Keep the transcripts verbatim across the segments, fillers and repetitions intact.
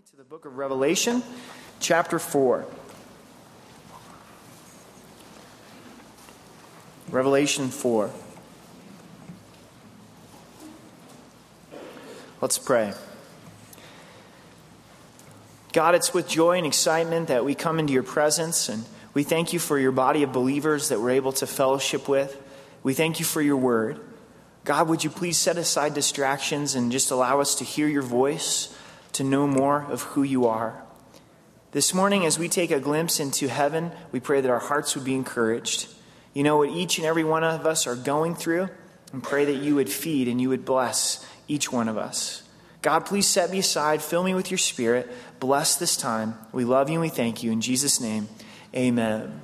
to the book of Revelation, chapter four. Revelation four. Let's pray. God, it's with joy and excitement that we come into your presence, and we thank you for your body of believers that we're able to fellowship with. We thank you for your word. God, would you please set aside distractions and just allow us to hear your voice, to know more of who you are. This morning, as we take a glimpse into heaven, we pray that our hearts would be encouraged. You know what each and every one of us are going through, and pray that you would feed and you would bless each one of us. God, please set me aside, fill me with your spirit, bless this time. We love you and we thank you. In Jesus' name, amen.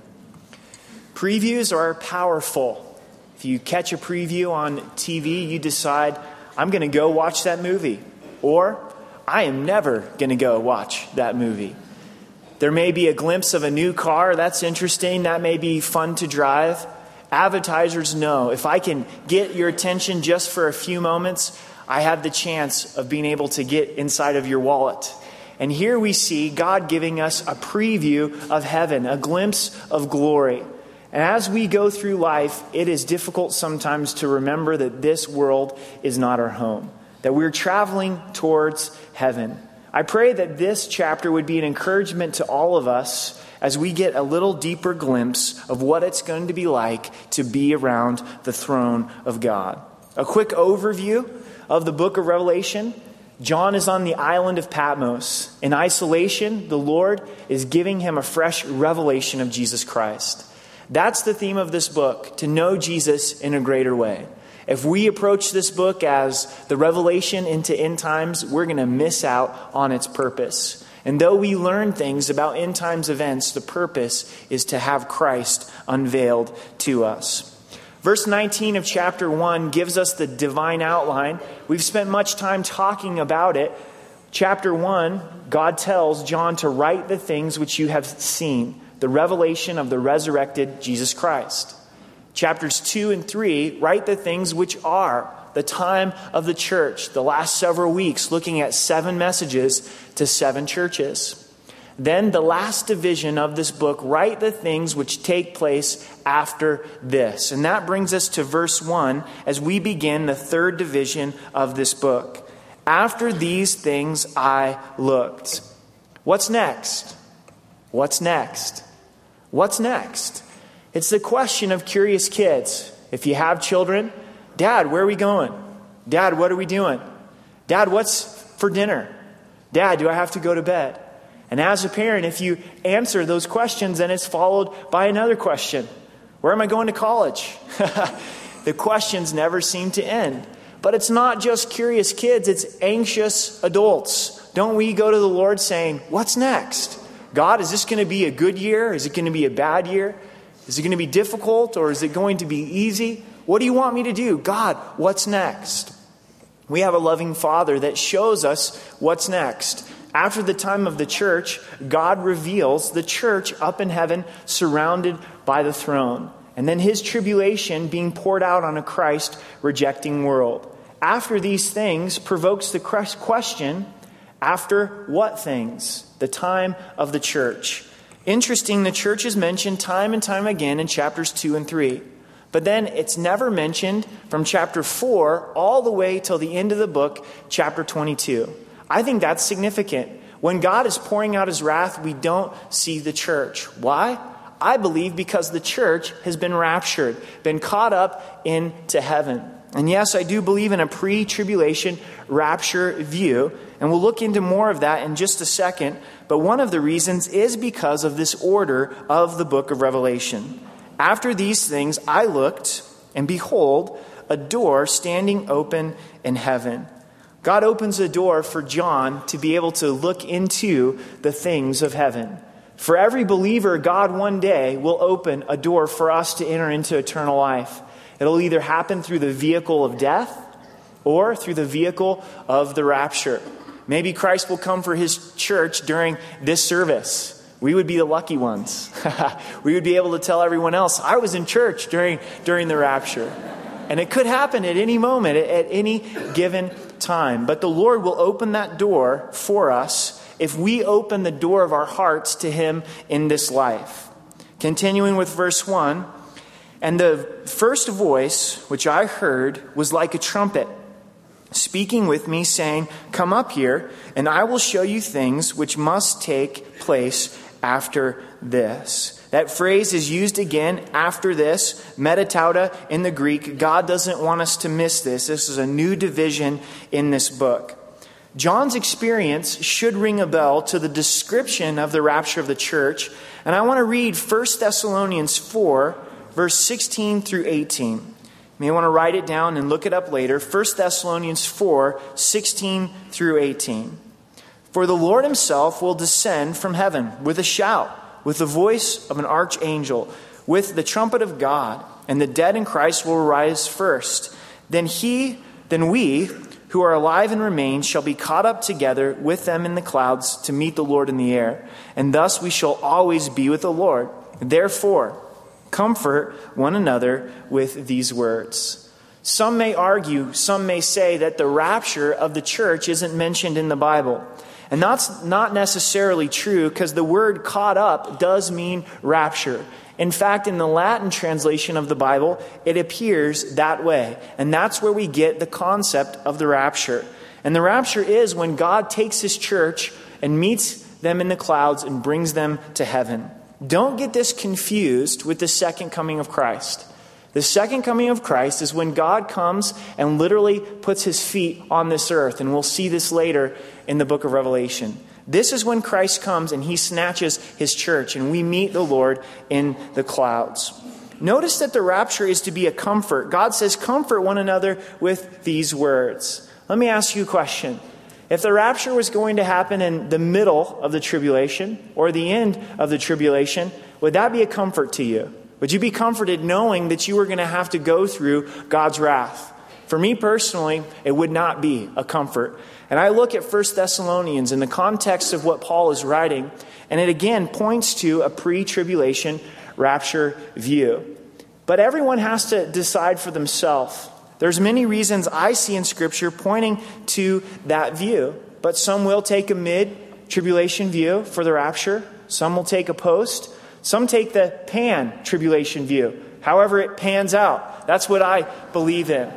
Previews are powerful. If you catch a preview on T V, you decide, I'm going to go watch that movie. Or, I am never going to go watch that movie. There may be a glimpse of a new car. That's interesting. That may be fun to drive. Advertisers know if I can get your attention just for a few moments, I have the chance of being able to get inside of your wallet. And here we see God giving us a preview of heaven, a glimpse of glory. And as we go through life, it is difficult sometimes to remember that this world is not our home, that we're traveling towards heaven. I pray that this chapter would be an encouragement to all of us as we get a little deeper glimpse of what it's going to be like to be around the throne of God. A quick overview of the book of Revelation. John is on the island of Patmos. In isolation, the Lord is giving him a fresh revelation of Jesus Christ. That's the theme of this book, to know Jesus in a greater way. If we approach this book as the revelation into end times, we're going to miss out on its purpose. And though we learn things about end times events, the purpose is to have Christ unveiled to us. Verse nineteen of chapter one gives us the divine outline. We've spent much time talking about it. Chapter one, God tells John to write the things which you have seen, the revelation of the resurrected Jesus Christ. Chapters two and three write the things which are the time of the church, the last several weeks, looking at seven messages to seven churches. Then the last division of this book, write the things which take place after this. And that brings us to verse one as we begin the third division of this book. After these things I looked. What's next? What's next? What's next? It's the question of curious kids. If you have children, Dad, where are we going? Dad, what are we doing? Dad, what's for dinner? Dad, do I have to go to bed? And as a parent, if you answer those questions, then it's followed by another question. Where am I going to college? The questions never seem to end. But it's not just curious kids, it's anxious adults. Don't we go to the Lord saying, what's next? God, is this going to be a good year? Is it going to be a bad year? Is it going to be difficult or is it going to be easy? What do you want me to do? God, what's next? We have a loving Father that shows us what's next. After the time of the church, God reveals the church up in heaven surrounded by the throne. And then his tribulation being poured out on a Christ-rejecting world. After these things provokes the question, after what things? The time of the church. Interesting, the church is mentioned time and time again in chapters two and three. But then it's never mentioned from chapter four all the way till the end of the book, chapter twenty-two. I think that's significant. When God is pouring out his wrath, we don't see the church. Why? I believe because the church has been raptured, been caught up into heaven. And yes, I do believe in a pre-tribulation rapture view. And we'll look into more of that in just a second. But one of the reasons is because of this order of the book of Revelation. After these things, I looked, and behold, a door standing open in heaven. God opens a door for John to be able to look into the things of heaven. For every believer, God one day will open a door for us to enter into eternal life. It'll either happen through the vehicle of death or through the vehicle of the rapture. Maybe Christ will come for his church during this service. We would be the lucky ones. We would be able to tell everyone else, I was in church during, during the rapture. And it could happen at any moment, at any given time. But the Lord will open that door for us if we open the door of our hearts to him in this life. Continuing with verse one, and the first voice which I heard was like a trumpet, speaking with me, saying, "Come up here, and I will show you things which must take place after this." That phrase is used again, after this, metatauta in the Greek. God doesn't want us to miss this. This is a new division in this book. John's experience should ring a bell to the description of the rapture of the church. And I want to read First Thessalonians four, verse sixteen through eighteen. You may want to write it down and look it up later. First Thessalonians four, sixteen through eighteen. "For the Lord himself will descend from heaven with a shout, with the voice of an archangel, with the trumpet of God, and the dead in Christ will rise first. Then he, then we, who are alive and remain, shall be caught up together with them in the clouds to meet the Lord in the air. And thus we shall always be with the Lord. Therefore, comfort one another with these words." Some may argue, some may say that the rapture of the church isn't mentioned in the Bible. And that's not necessarily true, because the word caught up does mean rapture. In fact, in the Latin translation of the Bible, it appears that way. And that's where we get the concept of the rapture. And the rapture is when God takes his church and meets them in the clouds and brings them to heaven. Don't get this confused with the second coming of Christ. The second coming of Christ is when God comes and literally puts his feet on this earth. And we'll see this later in the book of Revelation. This is when Christ comes and he snatches his church and we meet the Lord in the clouds. Notice that the rapture is to be a comfort. God says, comfort one another with these words. Let me ask you a question. If the rapture was going to happen in the middle of the tribulation or the end of the tribulation, would that be a comfort to you? Would you be comforted knowing that you were going to have to go through God's wrath? For me personally, it would not be a comfort. And I look at First Thessalonians in the context of what Paul is writing, and it again points to a pre-tribulation rapture view. But everyone has to decide for themselves. There's many reasons I see in Scripture pointing to that view. But some will take a mid-tribulation view for the rapture. Some will take a post. Some take the pan-tribulation view. However it pans out. That's what I believe in.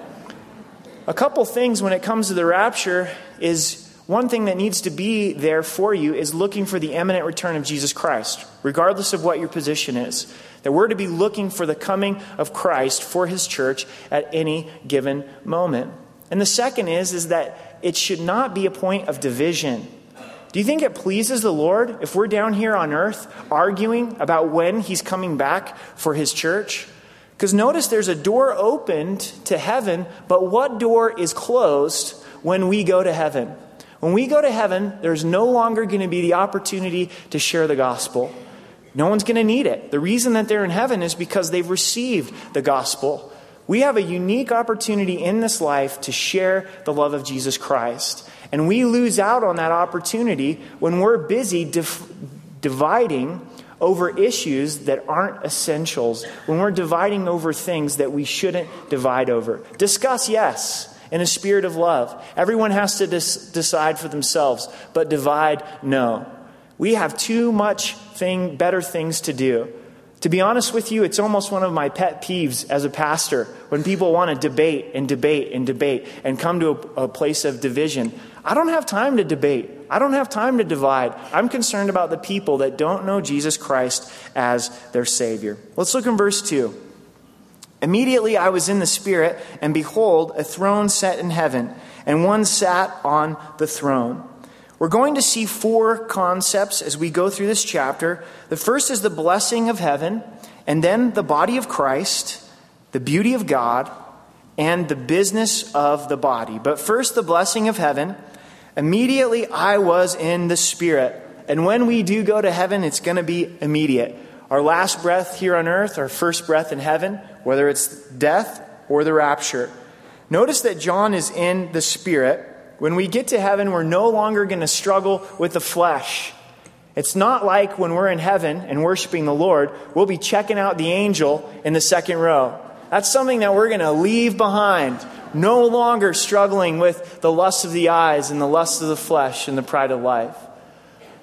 A couple things when it comes to the rapture is one thing that needs to be there for you is looking for the imminent return of Jesus Christ, regardless of what your position is. That we're to be looking for the coming of Christ for his church at any given moment. And the second is, is that it should not be a point of division. Do you think it pleases the Lord if we're down here on earth arguing about when he's coming back for his church? Because notice there's a door opened to heaven, but what door is closed when we go to heaven? When we go to heaven, there's no longer going to be the opportunity to share the gospel. No one's going to need it. The reason that they're in heaven is because they've received the gospel. We have a unique opportunity in this life to share the love of Jesus Christ. And we lose out on that opportunity when we're busy dif- dividing over issues that aren't essentials, when we're dividing over things that we shouldn't divide over. Discuss, yes, in a spirit of love. Everyone has to dis- decide for themselves, but divide, no. We have too much thing, better things to do. To be honest with you, it's almost one of my pet peeves as a pastor when people want to debate and debate and debate and come to a, a place of division. I don't have time to debate. I don't have time to divide. I'm concerned about the people that don't know Jesus Christ as their Savior. Let's look in verse two. Immediately I was in the Spirit, and behold, a throne set in heaven, and one sat on the throne. We're going to see four concepts as we go through this chapter. The first is the blessing of heaven, and then the body of Christ, the beauty of God, and the business of the body. But first, the blessing of heaven. Immediately I was in the Spirit. And when we do go to heaven, it's going to be immediate. Our last breath here on earth, our first breath in heaven, whether it's death or the rapture. Notice that John is in the Spirit. When we get to heaven, we're no longer going to struggle with the flesh. It's not like when we're in heaven and worshiping the Lord, we'll be checking out the angel in the second row. That's something that we're going to leave behind. No longer struggling with the lust of the eyes and the lust of the flesh and the pride of life.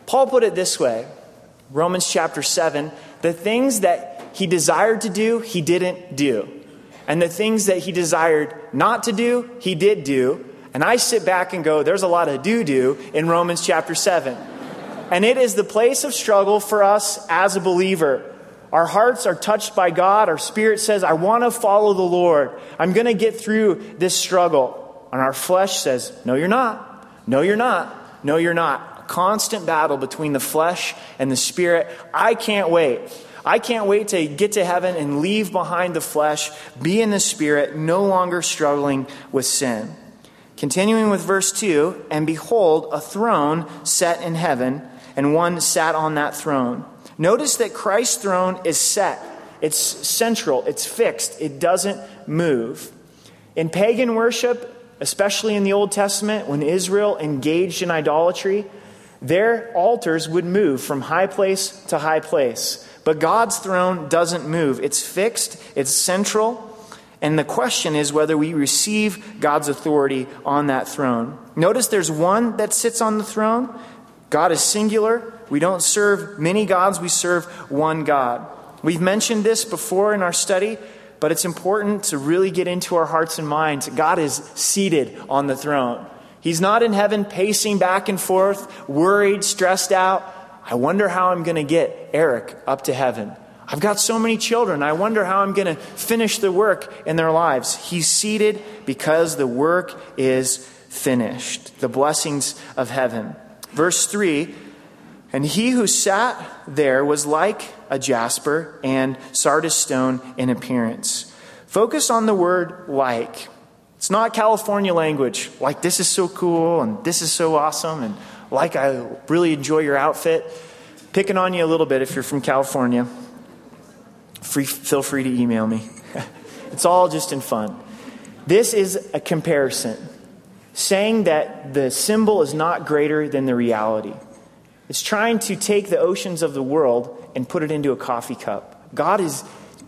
Paul put it this way, Romans chapter seven, the things that he desired to do, he didn't do. And the things that he desired not to do, he did do. And I sit back and go, there's a lot of do-do in Romans chapter seven. And it is the place of struggle for us as a believer. Our hearts are touched by God. Our spirit says, I want to follow the Lord. I'm going to get through this struggle. And our flesh says, no, you're not. No, you're not. No, you're not. A constant battle between the flesh and the spirit. I can't wait. I can't wait to get to heaven and leave behind the flesh, be in the spirit, no longer struggling with sin. Continuing with verse two, and behold, a throne set in heaven, and one sat on that throne. Notice that Christ's throne is set. It's central. It's fixed. It doesn't move. In pagan worship, especially in the Old Testament, when Israel engaged in idolatry, their altars would move from high place to high place. But God's throne doesn't move. It's fixed. It's central. And the question is whether we receive God's authority on that throne. Notice there's one that sits on the throne. God is singular. We don't serve many gods. We serve one God. We've mentioned this before in our study, but it's important to really get into our hearts and minds. God is seated on the throne. He's not in heaven pacing back and forth, worried, stressed out. I wonder how I'm going to get Eric up to heaven. I've got so many children. I wonder how I'm going to finish the work in their lives. He's seated because the work is finished. The blessings of heaven. Verse three, and he who sat there was like a jasper and sardis stone in appearance. Focus on the word like. It's not California language. Like, this is so cool and this is so awesome and like, I really enjoy your outfit. Picking on you a little bit if you're from California. Free, feel free to email me. It's all just in fun. This is a comparison, saying that the symbol is not greater than the reality. It's trying to take the oceans of the world and put it into a coffee cup. God is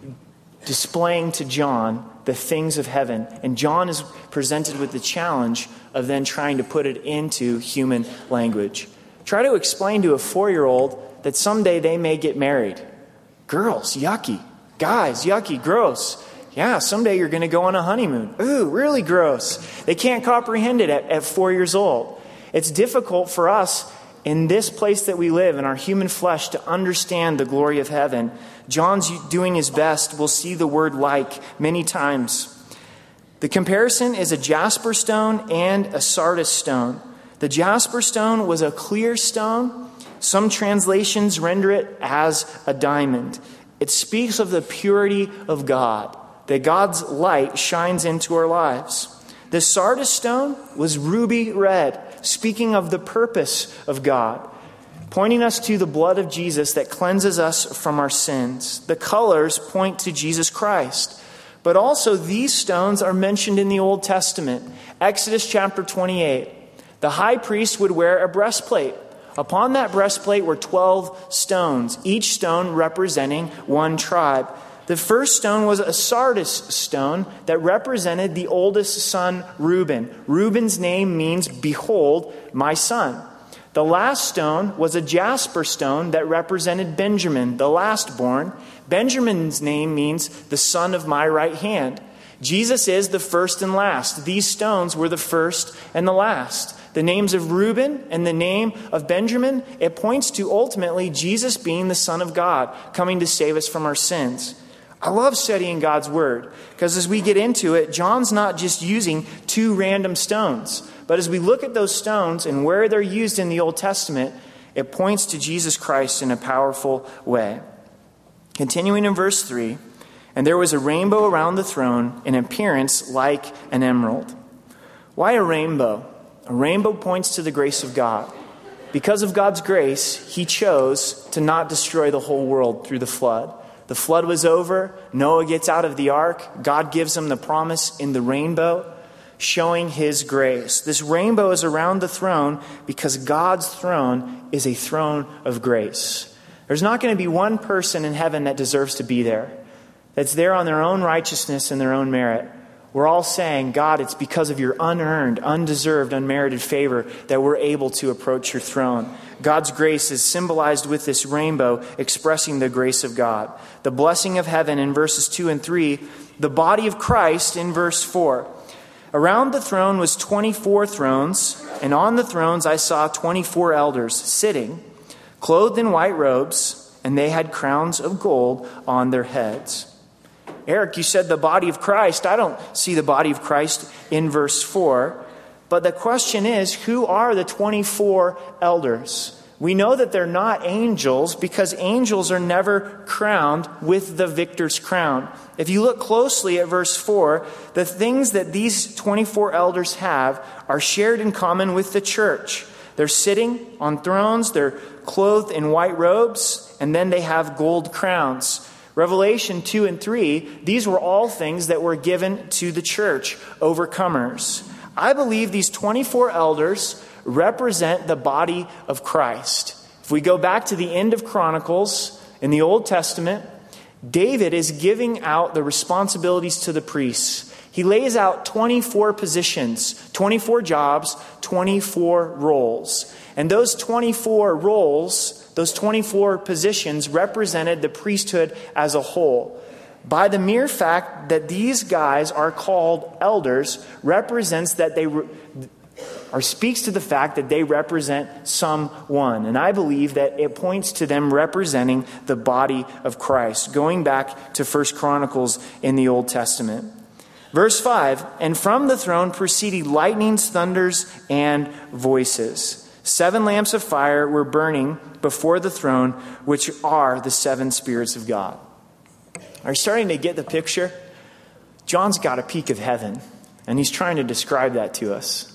displaying to John the things of heaven, and John is presented with the challenge of then trying to put it into human language. Try to explain to a four-year-old that someday they may get married. Girls, yucky. Guys, yucky, gross. Yeah, someday you're going to go on a honeymoon. Ooh, really gross. They can't comprehend it at, at four years old. It's difficult for us in this place that we live, in our human flesh, to understand the glory of heaven. John's doing his best. We'll see the word like many times. The comparison is a jasper stone and a sardis stone. The jasper stone was a clear stone. Some translations render it as a diamond. It speaks of the purity of God, that God's light shines into our lives. The sardis stone was ruby red, speaking of the purpose of God, pointing us to the blood of Jesus that cleanses us from our sins. The colors point to Jesus Christ. But also these stones are mentioned in the Old Testament. Exodus chapter twenty-eight. The high priest would wear a breastplate. Upon that breastplate were twelve stones, each stone representing one tribe. The first stone was a sardis stone that represented the oldest son, Reuben. Reuben's name means, behold, my son. The last stone was a jasper stone that represented Benjamin, the lastborn. Benjamin's name means the son of my right hand. Jesus is the first and last. These stones were the first and the last. The names of Reuben and the name of Benjamin, it points to ultimately Jesus being the Son of God, coming to save us from our sins. I love studying God's Word, because as we get into it, John's not just using two random stones. But as we look at those stones and where they're used in the Old Testament, it points to Jesus Christ in a powerful way. Continuing in verse three, and there was a rainbow around the throne, in appearance like an emerald. Why a rainbow? A rainbow points to the grace of God. Because of God's grace, he chose to not destroy the whole world through the flood. The flood was over. Noah gets out of the ark. God gives him the promise in the rainbow, showing his grace. This rainbow is around the throne because God's throne is a throne of grace. There's not going to be one person in heaven that deserves to be there, that's there on their own righteousness and their own merit. we're all saying, God, it's because of your unearned, undeserved, unmerited favor that we're able to approach your throne. God's grace is symbolized with this rainbow expressing the grace of God. The blessing of heaven in verses two and three, the body of Christ in verse four. Around the throne was twenty-four thrones, and on the thrones I saw twenty-four elders sitting, clothed in white robes, and they had crowns of gold on their heads. Eric, you said the body of Christ. I don't see the body of Christ in verse four. But the question is, who are the twenty-four elders? We know that they're not angels because angels are never crowned with the victor's crown. If you look closely at verse four, the things that these twenty-four elders have are shared in common with the church. They're sitting on thrones, they're clothed in white robes, and then they have gold crowns. Revelation two and three, these were all things that were given to the church, overcomers. I believe these twenty-four elders represent the body of Christ. If we go back to the end of Chronicles in the Old Testament, David is giving out the responsibilities to the priests. He lays out twenty-four positions, twenty-four jobs, twenty-four roles. And those twenty-four roles, those twenty-four positions represented the priesthood as a whole. By the mere fact that these guys are called elders represents that they re- or speaks to the fact that they represent someone. And I believe that it points to them representing the body of Christ, going back to First Chronicles in the Old Testament. Verse five, and from the throne proceeded lightnings, thunders, and voices. Seven lamps of fire were burning before the throne, which are the seven spirits of God. Are you starting to get the picture? John's got a peek of heaven, and he's trying to describe that to us.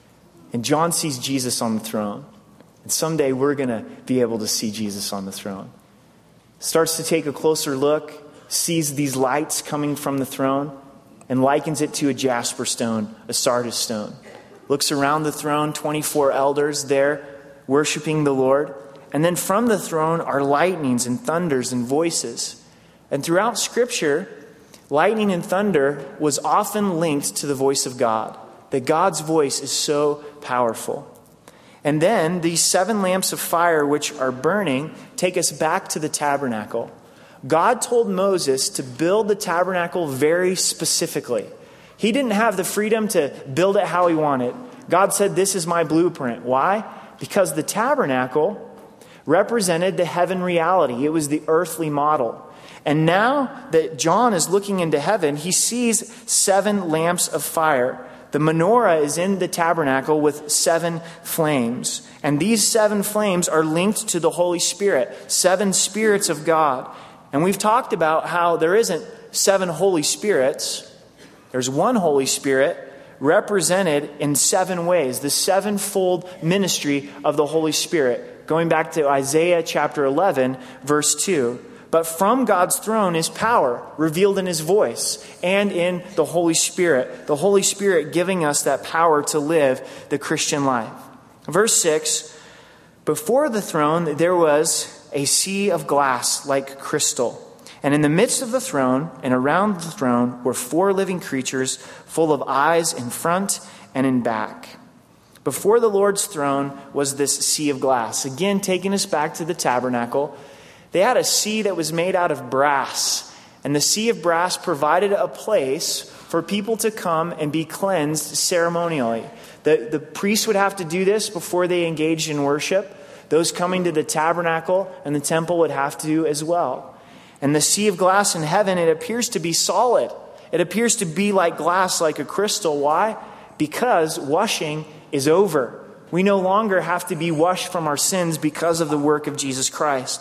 And John sees Jesus on the throne. And someday we're going to be able to see Jesus on the throne. Starts to take a closer look, sees these lights coming from the throne, and likens it to a jasper stone, a sardis stone. Looks around the throne, twenty-four elders there worshiping the Lord. And then from the throne are lightnings and thunders and voices. And throughout Scripture, lightning and thunder was often linked to the voice of God. That God's voice is so powerful. And then these seven lamps of fire which are burning take us back to the tabernacle. God told Moses to build the tabernacle very specifically. He didn't have the freedom to build it how he wanted. God said, this is my blueprint. Why? Because the tabernacle represented the heaven reality. It was the earthly model. And now that John is looking into heaven, he sees seven lamps of fire. The menorah is in the tabernacle with seven flames. And these seven flames are linked to the Holy Spirit, seven spirits of God. And we've talked about how there isn't seven Holy Spirits. There's one Holy Spirit represented in seven ways, the sevenfold ministry of the Holy Spirit. Going back to Isaiah chapter eleven, verse two. But from God's throne is power revealed in his voice and in the Holy Spirit. The Holy Spirit giving us that power to live the Christian life. Verse six, before the throne there was a sea of glass like crystal. And in the midst of the throne and around the throne were four living creatures full of eyes in front and in back. Before the Lord's throne was this sea of glass. Again, taking us back to the tabernacle. They had a sea that was made out of brass. And the sea of brass provided a place for people to come and be cleansed ceremonially. The, the priests would have to do this before they engaged in worship. Those coming to the tabernacle and the temple would have to as well. And the sea of glass in heaven, it appears to be solid. It appears to be like glass, like a crystal. Why? Because washing is over. We no longer have to be washed from our sins because of the work of Jesus Christ.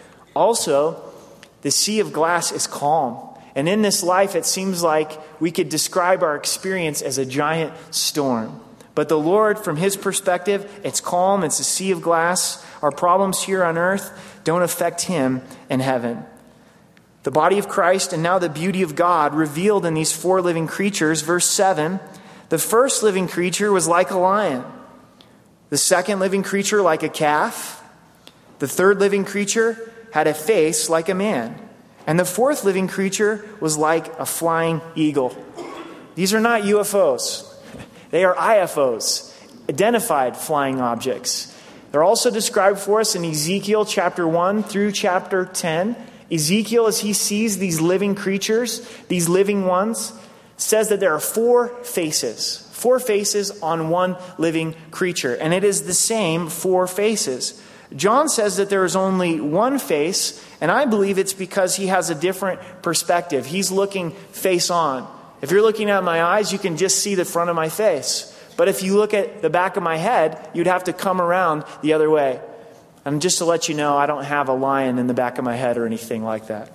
Also, the sea of glass is calm. And in this life, it seems like we could describe our experience as a giant storm. But the Lord, from his perspective, it's calm. It's a sea of glass. Our problems here on earth don't affect him in heaven. The body of Christ and now the beauty of God revealed in these four living creatures. Verse seven, the first living creature was like a lion. The second living creature like a calf. The third living creature had a face like a man. And the fourth living creature was like a flying eagle. These are not U F Os. They are I F Os, identified flying objects. They're also described for us in Ezekiel chapter one through chapter ten. Ezekiel, as he sees these living creatures, these living ones, says that there are four faces. Four faces on one living creature. And it is the same four faces. John says that there is only one face, and I believe it's because he has a different perspective. He's looking face on. If you're looking at my eyes, you can just see the front of my face. But if you look at the back of my head, you'd have to come around the other way. And just to let you know, I don't have a lion in the back of my head or anything like that.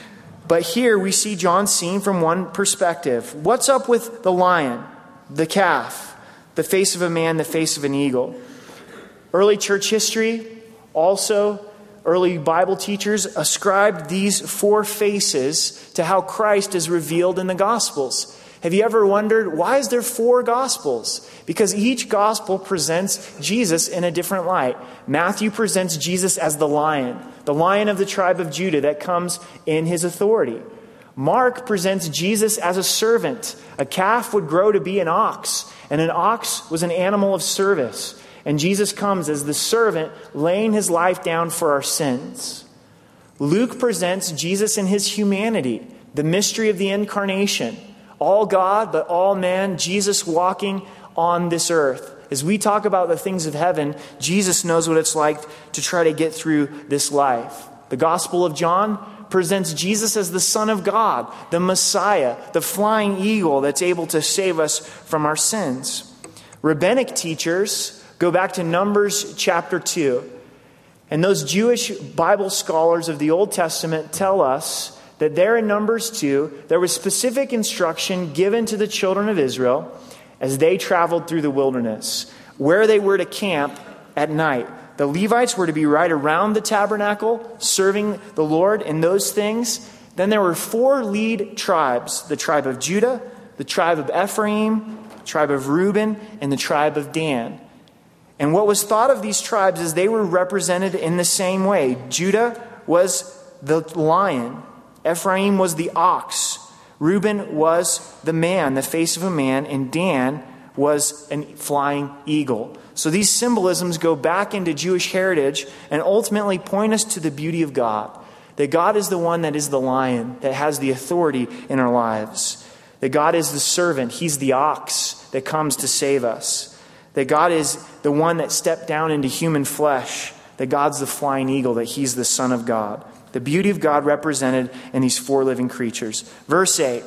But here we see John seen from one perspective. What's up with the lion, the calf, the face of a man, the face of an eagle? Early church history, also early Bible teachers ascribed these four faces to how Christ is revealed in the Gospels. Have you ever wondered, why is there four Gospels? Because each Gospel presents Jesus in a different light. Matthew presents Jesus as the lion, the lion of the tribe of Judah that comes in his authority. Mark presents Jesus as a servant. A calf would grow to be an ox, and an ox was an animal of service. And Jesus comes as the servant, laying his life down for our sins. Luke presents Jesus in his humanity, the mystery of the incarnation. All God, but all man, Jesus walking on this earth. As we talk about the things of heaven, Jesus knows what it's like to try to get through this life. The Gospel of John presents Jesus as the Son of God, the Messiah, the flying eagle that's able to save us from our sins. Rabbinic teachers go back to Numbers chapter two. And those Jewish Bible scholars of the Old Testament tell us that there in Numbers two, there was specific instruction given to the children of Israel as they traveled through the wilderness, where they were to camp at night. The Levites were to be right around the tabernacle, serving the Lord in those things. Then there were four lead tribes, the tribe of Judah, the tribe of Ephraim, the tribe of Reuben, and the tribe of Dan. And what was thought of these tribes is they were represented in the same way. Judah was the lion. Ephraim was the ox. Reuben was the man, the face of a man. And Dan was a flying eagle. So these symbolisms go back into Jewish heritage and ultimately point us to the beauty of God. That God is the one that is the lion, that has the authority in our lives. That God is the servant. He's the ox that comes to save us. That God is the one that stepped down into human flesh. That God's the flying eagle, that he's the Son of God. The beauty of God represented in these four living creatures. Verse eight.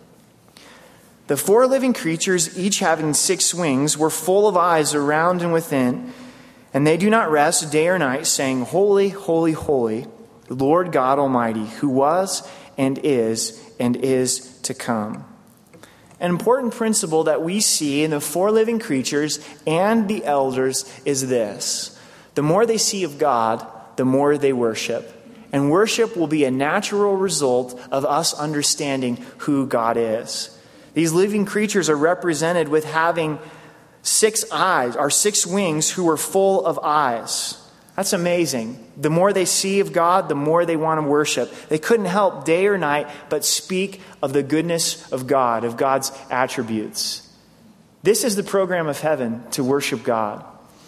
The four living creatures, each having six wings, were full of eyes around and within. And they do not rest day or night, saying, Holy, holy, holy, Lord God Almighty, who was and is and is to come. An important principle that we see in the four living creatures and the elders is this. The more they see of God, the more they worship. And worship will be a natural result of us understanding who God is. These living creatures are represented with having six eyes, or six wings, who are full of eyes. That's amazing. The more they see of God, the more they want to worship. They couldn't help day or night but speak of the goodness of God, of God's attributes. This is the program of heaven, to worship God.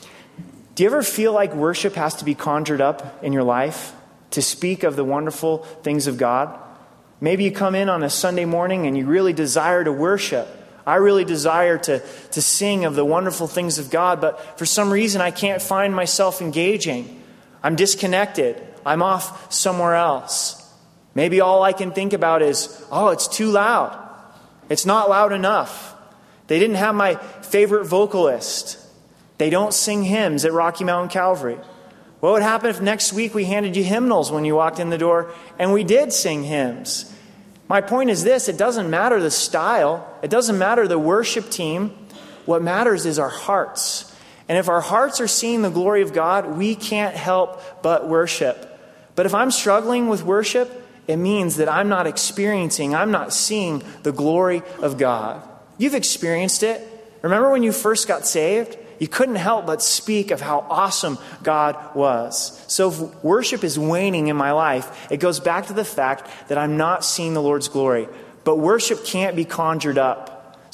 Do you ever feel like worship has to be conjured up in your life to speak of the wonderful things of God? Maybe you come in on a Sunday morning and you really desire to worship. I really desire to, to sing of the wonderful things of God, but for some reason I can't find myself engaging. I'm disconnected. I'm off somewhere else. Maybe all I can think about is, oh, it's too loud. It's not loud enough. They didn't have my favorite vocalist. They don't sing hymns at Rocky Mountain Calvary. What would happen if next week we handed you hymnals when you walked in the door and we did sing hymns? My point is this, it doesn't matter the style. It doesn't matter the worship team. What matters is our hearts. And if our hearts are seeing the glory of God, we can't help but worship. But if I'm struggling with worship, it means that I'm not experiencing, I'm not seeing the glory of God. You've experienced it. Remember when you first got saved? You couldn't help but speak of how awesome God was. So if worship is waning in my life, it goes back to the fact that I'm not seeing the Lord's glory. But worship can't be conjured up.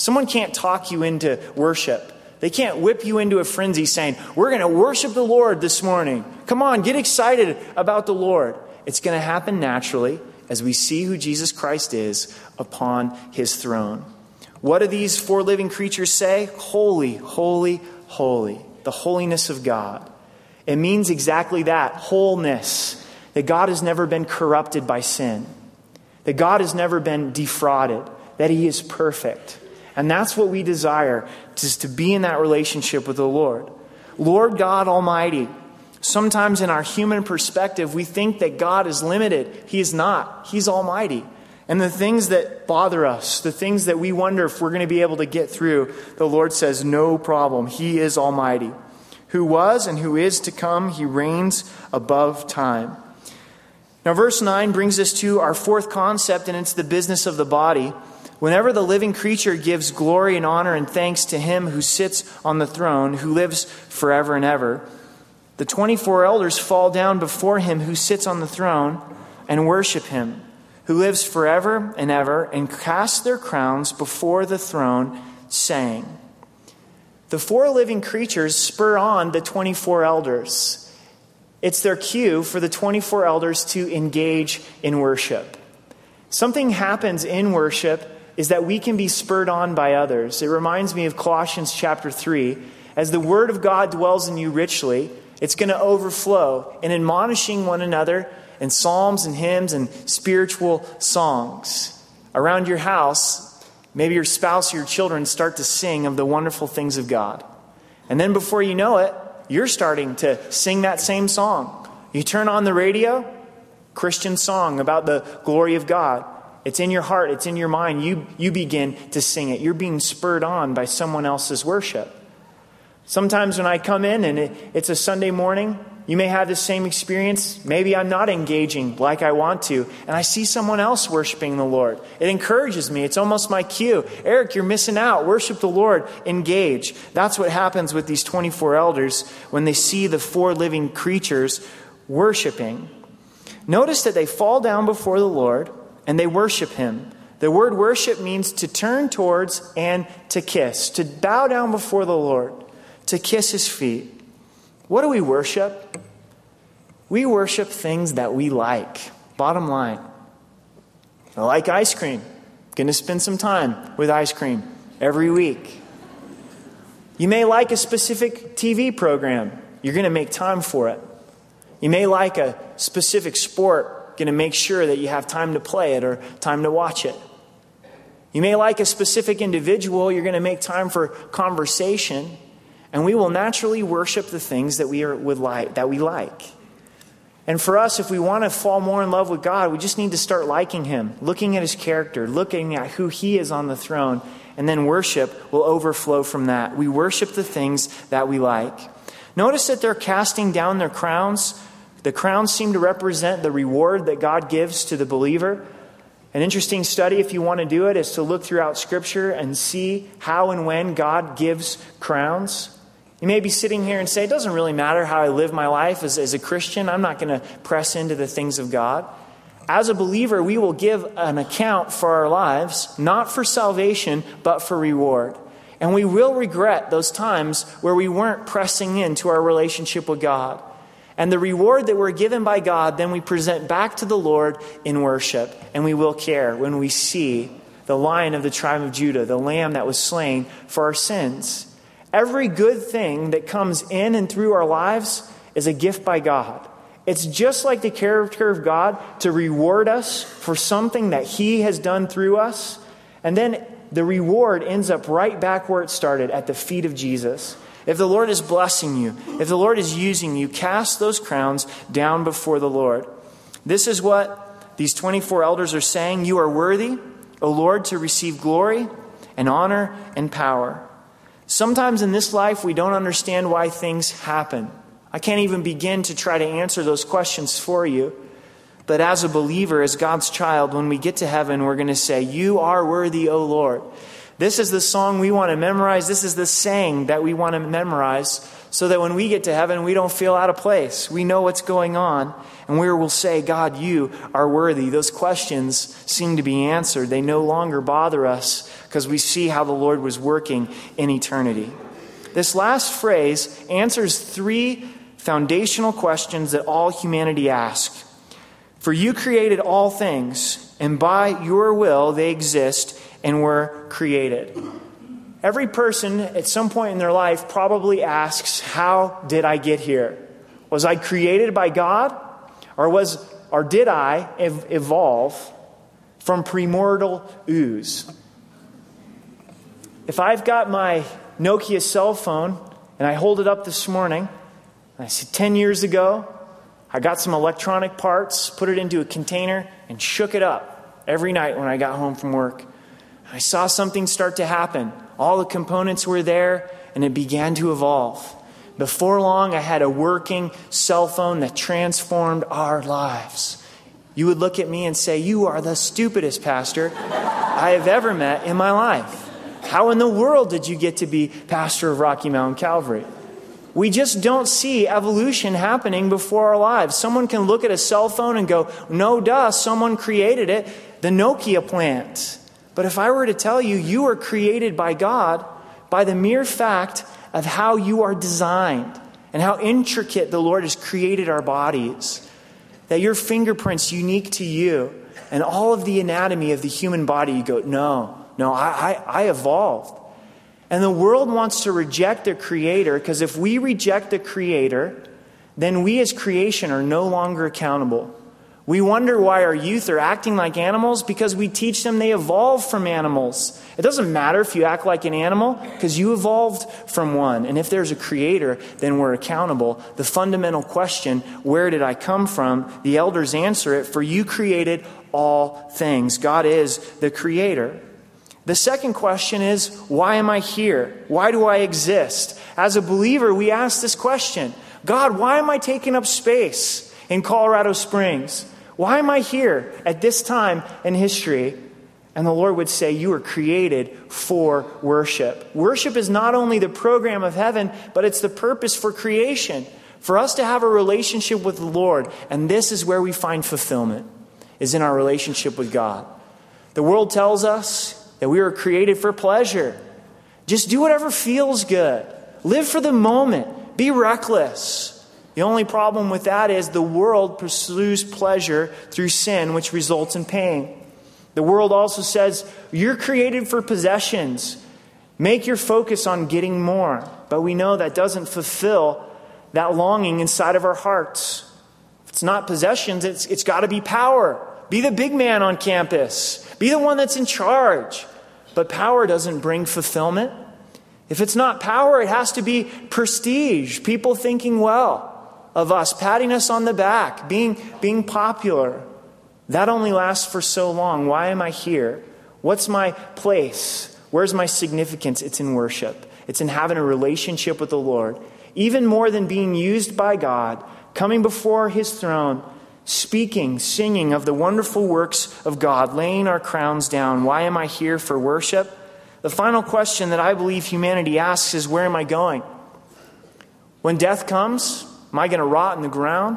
Someone can't talk you into worship. They can't whip you into a frenzy saying, we're going to worship the Lord this morning. Come on, get excited about the Lord. It's going to happen naturally as we see who Jesus Christ is upon his throne. What do these four living creatures say? Holy, holy, holy. The holiness of God. It means exactly that, wholeness. That God has never been corrupted by sin. That God has never been defrauded. That he is perfect. And that's what we desire, is to be in that relationship with the Lord. Lord God Almighty. Sometimes in our human perspective, we think that God is limited. He is not. He's almighty. And the things that bother us, the things that we wonder if we're going to be able to get through, the Lord says, no problem. He is almighty. Who was and who is to come, he reigns above time. Now, verse nine brings us to our fourth concept, and it's the business of the body. Whenever the living creature gives glory and honor and thanks to him who sits on the throne, who lives forever and ever, the twenty-four elders fall down before him who sits on the throne and worship him, who lives forever and ever, and cast their crowns before the throne, saying, the four living creatures spur on the twenty-four elders. It's their cue for the twenty-four elders to engage in worship. Something happens in worship is that we can be spurred on by others. It reminds me of Colossians chapter three. As the word of God dwells in you richly, it's going to overflow in admonishing one another in psalms and hymns and spiritual songs. Around your house, maybe your spouse or your children start to sing of the wonderful things of God. And then before you know it, you're starting to sing that same song. You turn on the radio, Christian song about the glory of God. It's in your heart. It's in your mind. You, you begin to sing it. You're being spurred on by someone else's worship. Sometimes when I come in and it, it's a Sunday morning, you may have the same experience. Maybe I'm not engaging like I want to, and I see someone else worshiping the Lord. It encourages me. It's almost my cue. Eric, you're missing out. Worship the Lord. Engage. That's what happens with these twenty-four elders when they see the four living creatures worshiping. Notice that they fall down before the Lord and they worship him. The word worship means to turn towards and to kiss, to bow down before the Lord, to kiss his feet. What do we worship? We worship things that we like. Bottom line. I like ice cream. Going to spend some time with ice cream every week. You may like a specific T V program. You're going to make time for it. You may like a specific sport. Going to make sure that you have time to play it or time to watch it. You may like a specific individual. You're going to make time for conversation. And we will naturally worship the things that we are would like that we like. And for us, if we want to fall more in love with God, we just need to start liking him, looking at his character, looking at who he is on the throne, and then worship will overflow from that. We worship the things that we like. Notice that they're casting down their crowns. The crowns seem to represent the reward that God gives to the believer. An interesting study, if you want to do it, is to look throughout Scripture and see how and when God gives crowns. You may be sitting here and say, it doesn't really matter how I live my life as, as a Christian. I'm not going to press into the things of God. As a believer, we will give an account for our lives, not for salvation, but for reward. And we will regret those times where we weren't pressing into our relationship with God. And the reward that we're given by God, then we present back to the Lord in worship. And we will care when we see the Lion of the tribe of Judah, the Lamb that was slain for our sins. Every good thing that comes in and through our lives is a gift by God. It's just like the character of God to reward us for something that he has done through us. And then the reward ends up right back where it started, at the feet of Jesus. If the Lord is blessing you, if the Lord is using you, cast those crowns down before the Lord. This is what these twenty-four elders are saying. You are worthy, O Lord, to receive glory and honor and power. Sometimes in this life, we don't understand why things happen. I can't even begin to try to answer those questions for you. But as a believer, as God's child, when we get to heaven, we're going to say, you are worthy, O Lord. This is the song we want to memorize. This is the saying that we want to memorize so that when we get to heaven, we don't feel out of place. We know what's going on, and we will say, God, you are worthy. Those questions seem to be answered. They no longer bother us because we see how the Lord was working in eternity. This last phrase answers three foundational questions that all humanity asks. For you created all things, and by your will they exist and were created. Every person at some point in their life probably asks, how did I get here? Was I created by God? Or was, or did I ev- evolve from primordial ooze? If I've got my Nokia cell phone and I hold it up this morning, and I see ten years ago, I got some electronic parts, put it into a container, and shook it up every night when I got home from work. I saw something start to happen. All the components were there, and it began to evolve. Before long, I had a working cell phone that transformed our lives. You would look at me and say, you are the stupidest pastor I have ever met in my life. How in the world did you get to be pastor of Rocky Mountain Calvary? We just don't see evolution happening before our lives. Someone can look at a cell phone and go, no duh, someone created it, the Nokia plant. But if I were to tell you, you are created by God by the mere fact of how you are designed and how intricate the Lord has created our bodies, that your fingerprint's unique to you and all of the anatomy of the human body, you go, no, no, I, I, I evolved. And the world wants to reject the Creator, because if we reject the Creator, then we as creation are no longer accountable. We wonder why our youth are acting like animals, because we teach them they evolved from animals. It doesn't matter if you act like an animal, because you evolved from one. And if there's a Creator, then we're accountable. The fundamental question, where did I come from? The elders answer it, for you created all things. God is the Creator. The second question is, why am I here? Why do I exist? As a believer, we ask this question, God, why am I taking up space in Colorado Springs? Why am I here at this time in history? And the Lord would say, you were created for worship. Worship is not only the program of heaven, but it's the purpose for creation, for us to have a relationship with the Lord. And this is where we find fulfillment, is in our relationship with God. The world tells us that we were created for pleasure. Just do whatever feels good. Live for the moment. Be reckless. The only problem with that is the world pursues pleasure through sin, which results in pain. The world also says, you're created for possessions. Make your focus on getting more. But we know that doesn't fulfill that longing inside of our hearts. If it's not possessions, it's, it's got to be power. Be the big man on campus. Be the one that's in charge. But power doesn't bring fulfillment. If it's not power, it has to be prestige. People thinking well of us, patting us on the back, being, being popular. That only lasts for so long. Why am I here? What's my place? Where's my significance? It's in worship. It's in having a relationship with the Lord. Even more than being used by God, coming before His throne, speaking, singing of the wonderful works of God, laying our crowns down. Why am I here for worship? The final question that I believe humanity asks is, where am I going? When death comes, am I going to rot in the ground?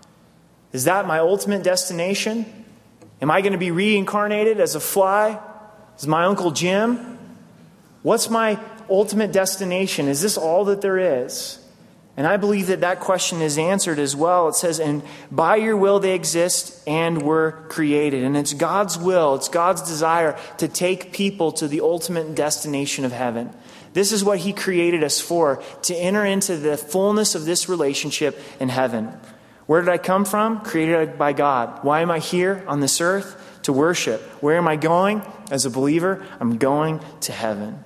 Is that my ultimate destination? Am I going to be reincarnated as a fly? As my Uncle Jim? What's my ultimate destination? Is this all that there is? And I believe that that question is answered as well. It says, and by your will they exist and were created. And it's God's will, it's God's desire to take people to the ultimate destination of heaven. This is what He created us for, to enter into the fullness of this relationship in heaven. Where did I come from? Created by God. Why am I here on this earth? To worship. Where am I going? As a believer, I'm going to heaven.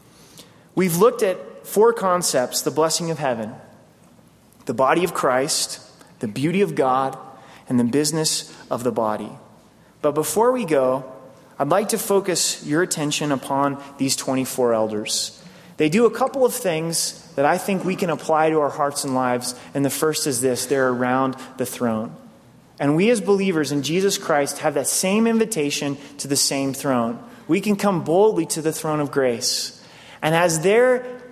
We've looked at four concepts: the blessing of heaven, the body of Christ, the beauty of God, and the business of the body. But before we go, I'd like to focus your attention upon these twenty-four elders. They do a couple of things that I think we can apply to our hearts and lives. And the first is this: they're around the throne. And we as believers in Jesus Christ have that same invitation to the same throne. We can come boldly to the throne of grace. And as they're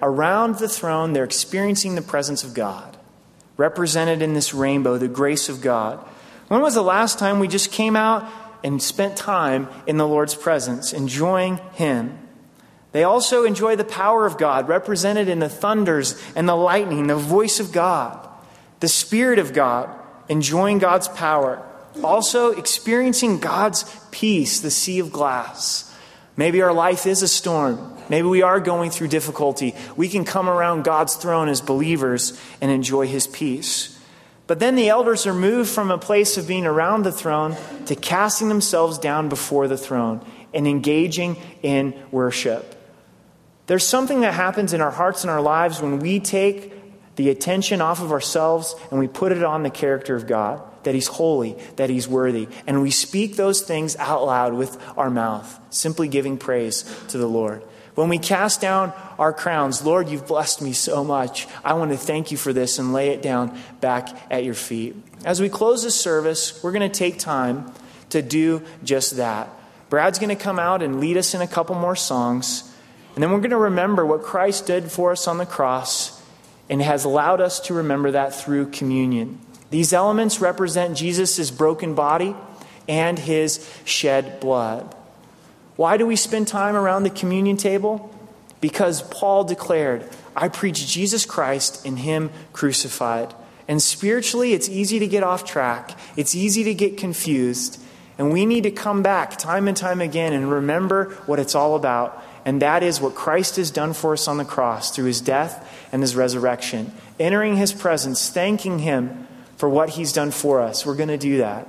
around the throne, they're experiencing the presence of God, represented in this rainbow, the grace of God. When was the last time we just came out and spent time in the Lord's presence, enjoying Him? They also enjoy the power of God, represented in the thunders and the lightning, the voice of God, the Spirit of God, enjoying God's power. Also experiencing God's peace, the sea of glass. Maybe our life is a storm. Maybe we are going through difficulty. We can come around God's throne as believers and enjoy His peace. But then the elders are moved from a place of being around the throne to casting themselves down before the throne and engaging in worship. There's something that happens in our hearts and our lives when we take the attention off of ourselves and we put it on the character of God, that He's holy, that He's worthy. And we speak those things out loud with our mouth, simply giving praise to the Lord. When we cast down our crowns, Lord, you've blessed me so much. I want to thank you for this, and lay it down back at your feet. As we close this service, we're going to take time to do just that. Brad's going to come out and lead us in a couple more songs. And then we're going to remember what Christ did for us on the cross and has allowed us to remember that through communion. These elements represent Jesus' broken body and His shed blood. Why do we spend time around the communion table? Because Paul declared, I preach Jesus Christ and Him crucified. And spiritually, it's easy to get off track. It's easy to get confused. And we need to come back time and time again and remember what it's all about. And that is what Christ has done for us on the cross through His death and His resurrection. Entering His presence, thanking Him for what He's done for us. We're going to do that.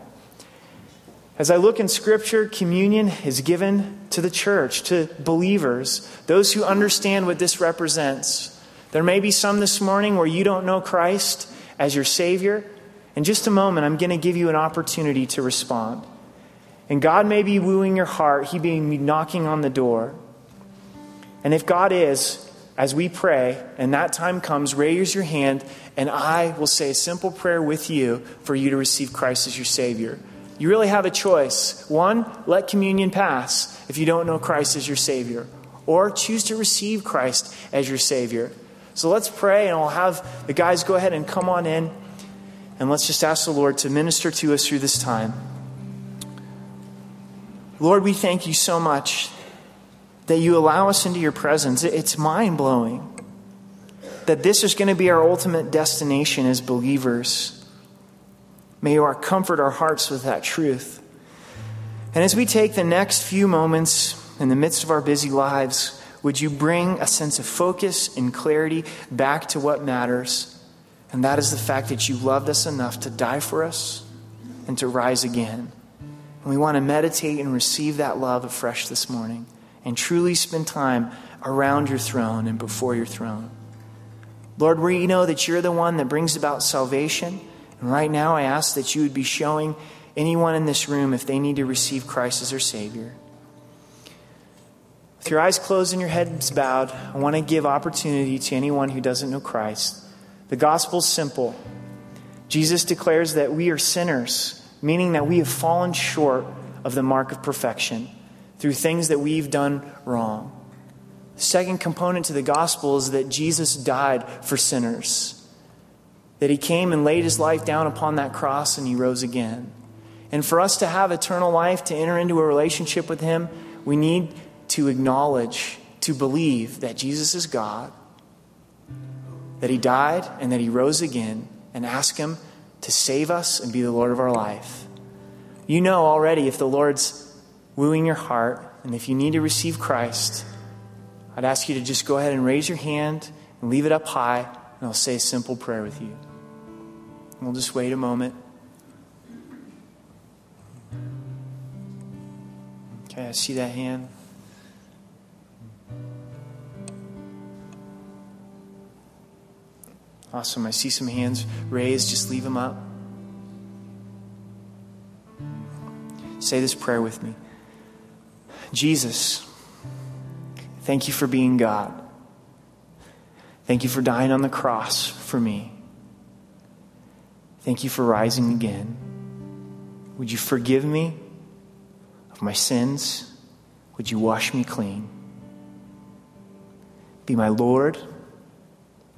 As I look in Scripture, communion is given to the church, to believers, those who understand what this represents. There may be some this morning where you don't know Christ as your Savior. In just a moment, I'm going to give you an opportunity to respond. And God may be wooing your heart. He may be knocking on the door. And if God is, as we pray, and that time comes, raise your hand, and I will say a simple prayer with you for you to receive Christ as your Savior. You really have a choice. One, let communion pass if you don't know Christ as your Savior. Or choose to receive Christ as your Savior. So let's pray, and we'll have the guys go ahead and come on in. And let's just ask the Lord to minister to us through this time. Lord, we thank you so much that you allow us into your presence. It's mind-blowing that this is going to be our ultimate destination as believers. May you comfort our hearts with that truth. And as we take the next few moments in the midst of our busy lives, would you bring a sense of focus and clarity back to what matters? And that is the fact that you loved us enough to die for us and to rise again. And we want to meditate and receive that love afresh this morning and truly spend time around your throne and before your throne. Lord, we know that you're the one that brings about salvation. And right now I ask that you would be showing anyone in this room if they need to receive Christ as their Savior. With your eyes closed and your heads bowed, I want to give opportunity to anyone who doesn't know Christ. The gospel's simple. Jesus declares that we are sinners, meaning that we have fallen short of the mark of perfection through things that we've done wrong. The second component to the gospel is that Jesus died for sinners. That He came and laid His life down upon that cross and He rose again. And for us to have eternal life, to enter into a relationship with Him, we need to acknowledge, to believe that Jesus is God, that He died and that He rose again, and ask Him to save us and be the Lord of our life. You know already if the Lord's wooing your heart, and if you need to receive Christ, I'd ask you to just go ahead and raise your hand and leave it up high, and I'll say a simple prayer with you. And we'll just wait a moment. Okay, I see that hand. Awesome. I see some hands raised. Just leave them up. Say this prayer with me. Jesus, thank you for being God. Thank you for dying on the cross for me. Thank you for rising again. Would you forgive me of my sins? Would you wash me clean? Be my Lord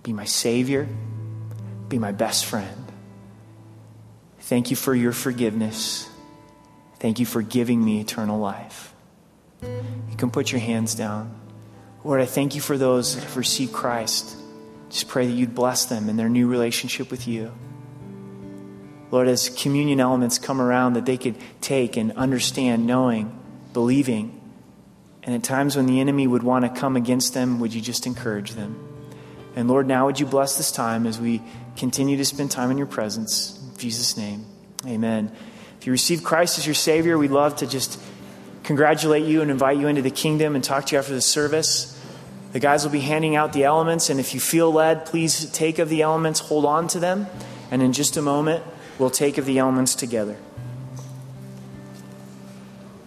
be my Savior, be my best friend. Thank you for your forgiveness. Thank you for giving me eternal life. You can put your hands down. Lord, I thank you for those that have received Christ. Just pray that you'd bless them in their new relationship with you. Lord, as communion elements come around, that they could take and understand, knowing, believing. And at times when the enemy would want to come against them, would you just encourage them? And Lord, now would you bless this time as we continue to spend time in your presence. In Jesus' name, amen. If you receive Christ as your Savior, we'd love to just congratulate you and invite you into the kingdom and talk to you after the service. The guys will be handing out the elements, and if you feel led, please take of the elements, hold on to them, and in just a moment, we'll take of the elements together.